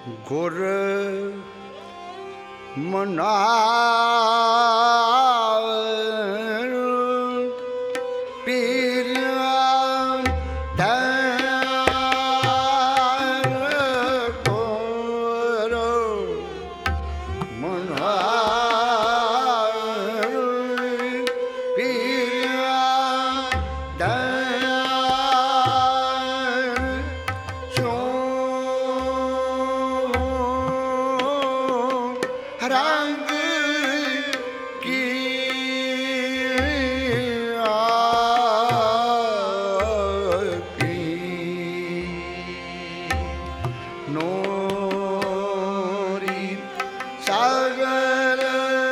गुर मना पीर मना रंग की नोरी सागर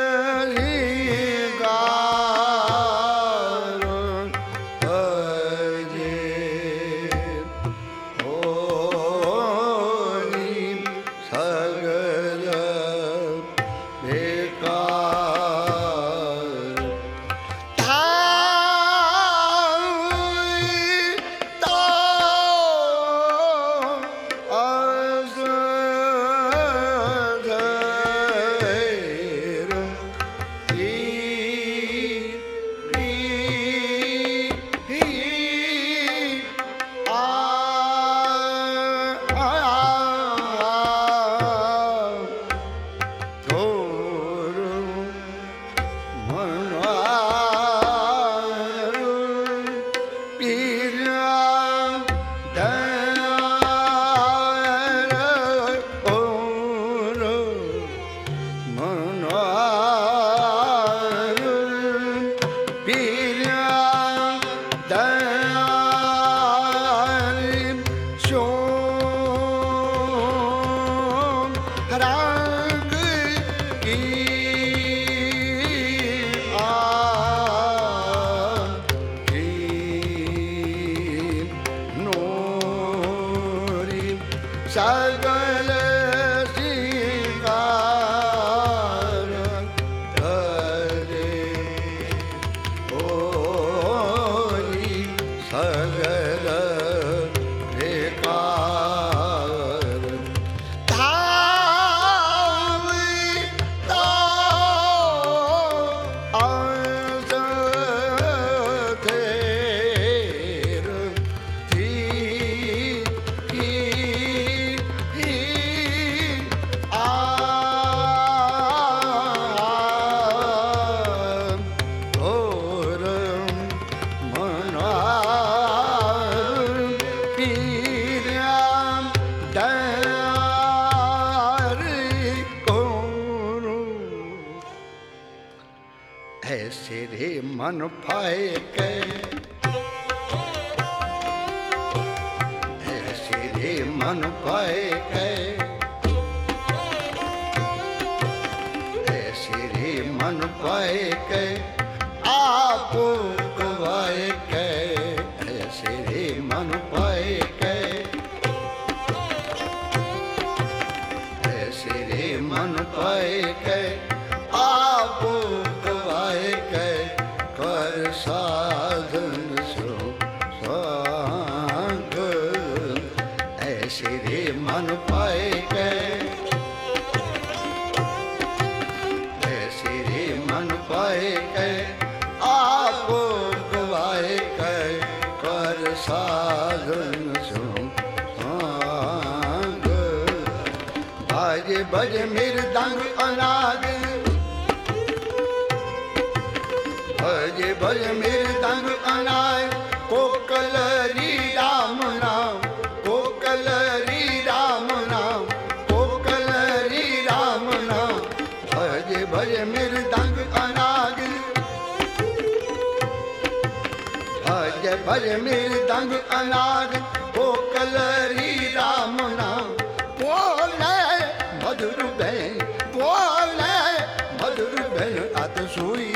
सगल सिंगार धरे होली सगल बेकार धावी तो अंश धेर थी ऐसे रे मन पाए के ऐसे रे मन पाए के ऐसे रे मन पाए के आपको गवाए के ऐसे रे मन पाए के ऐसे रे मन पाए के आपको कर साधन सो सांग ऐसे रे मन पाए गए ऐसे रे मन पाए गए आपको गवाए गए कर साधन सो सांग बाजे बज मृदंग अनाद भजे भज मृदंग अनाय कोकलरी राम नाम कोकलरी राम नाम कोकलरी राम नाम भजे भज मृदंग अनाग भज भज मृदंग अनाग कोकलरी राम नाम बोले मधुर बहन बोले मधुर बहन अत सोई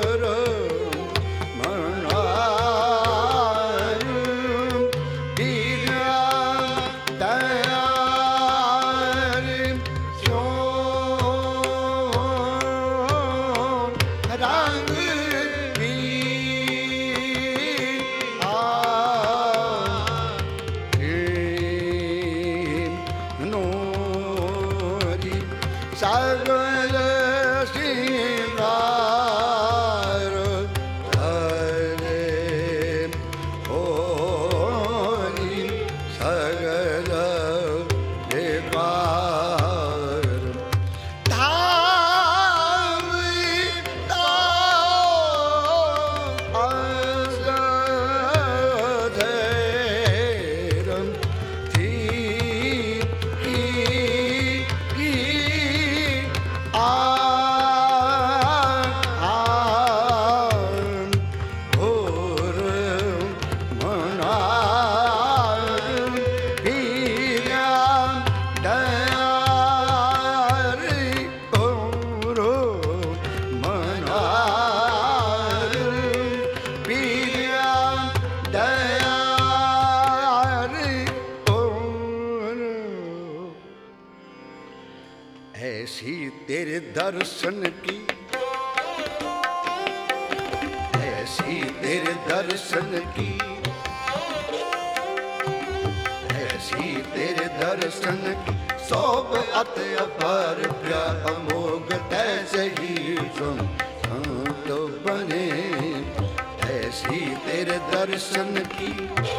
He सगल सिंगार हरे होरी सगल बेकार धामी असधेरम थी ऐसी तेरे दर्शन की ऐसी तेरे दर्शन की ऐसी तेरे दर्शन की सोब अत अपार प्यार अमोघ तैसे ही तुम संत बने ऐसी तेरे दर्शन की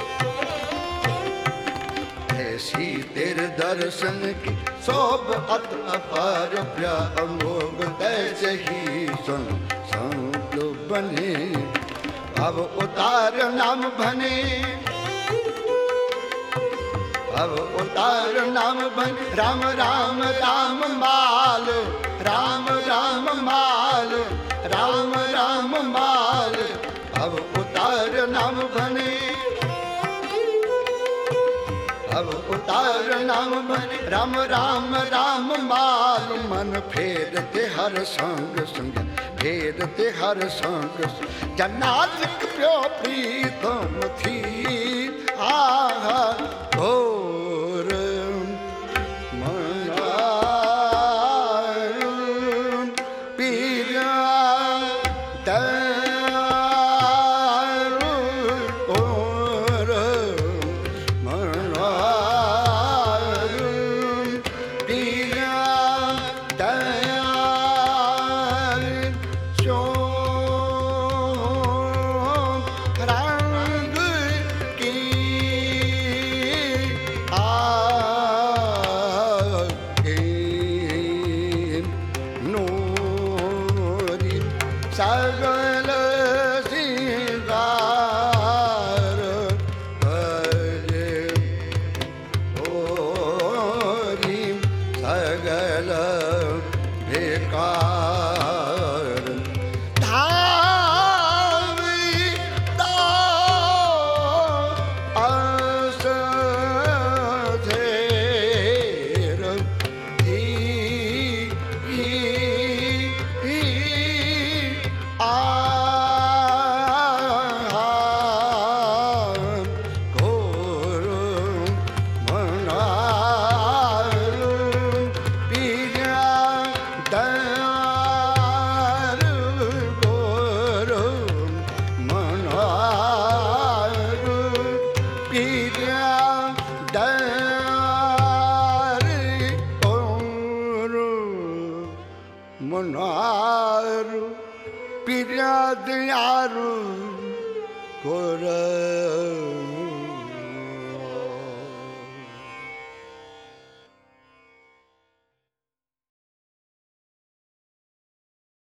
ऐसी तेरे दर्शन की सोब अत अपार प्यार अमोघ तैसे ही संत बने अब उतार नाम बने अब उतार नाम बन राम राम राम माल राम राम माल राम राम माल अब उतार नाम बने अब उतार नाम बने राम राम राम माल मन फेरते हर संग संग फेरते हर संग जन्नातिक प्यो प्रीतम थी आहा घोर मनार पीरा सगल सिंगार हरे होरी सगल बेकार धामी असधेर घोर मनार पीरा दयार घोर मनार पीरा दयार घोर मनार पीरा दयार घोर